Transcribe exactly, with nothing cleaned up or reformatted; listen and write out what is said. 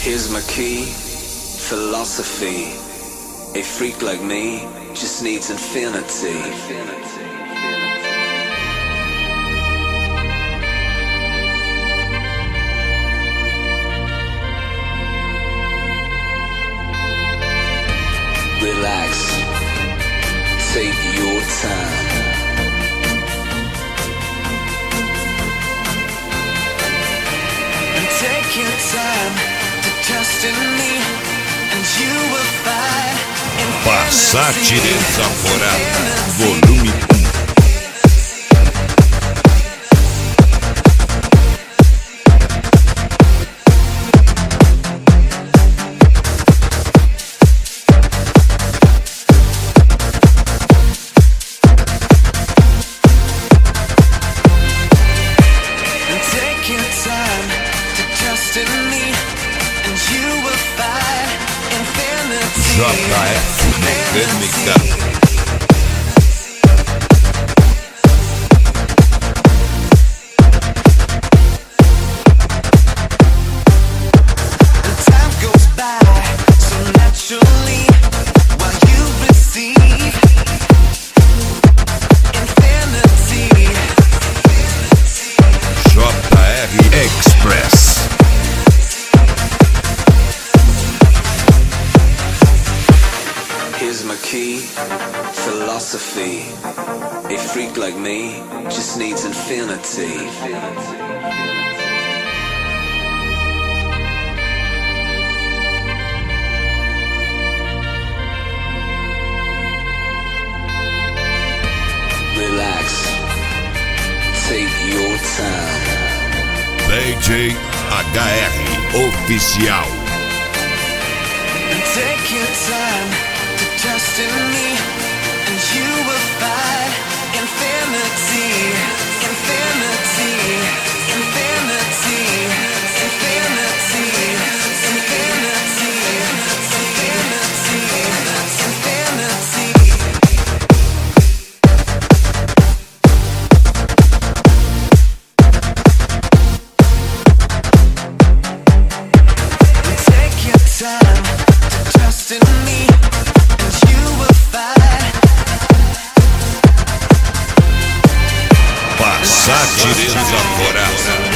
Here's my key, philosophy. A freak like me just needs infinity. Relax, take your time. And take your time to trust in me, and you will find infinity. Passat Desaforada, volume um. J F Mecânica. J R Express. Here's my key, philosophy. A freak like me just needs infinity. Relax, take your time. D J H R Oficial. Take your time to trust in me, and you will find infinity, infinity, infinity, infinity, infinity, infinity. Take your time. Trust in me, and you will find. Passat Desaforada.